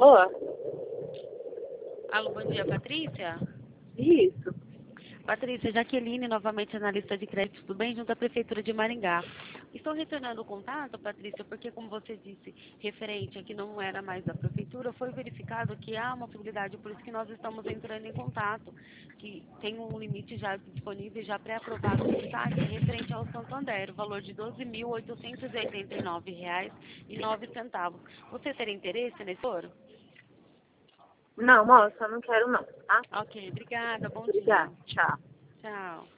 Alô? Alô, bom dia, Patrícia. Isso. Patrícia, Jaqueline, novamente analista de crédito, tudo bem? Junto à Prefeitura de Maringá. Estou retornando o contato, Patrícia, porque, como você disse, referente a que não era mais da Prefeitura, foi verificado que há uma possibilidade, por isso que nós estamos entrando em contato, que tem um limite já disponível, já pré-aprovado pelo TAC, referente ao Santander, o valor de R$ 12.889,09. Você teria interesse nesse ouro? Não, moça, não quero não, tá? Ok, obrigada, bom dia. Obrigada. Tchau. Tchau.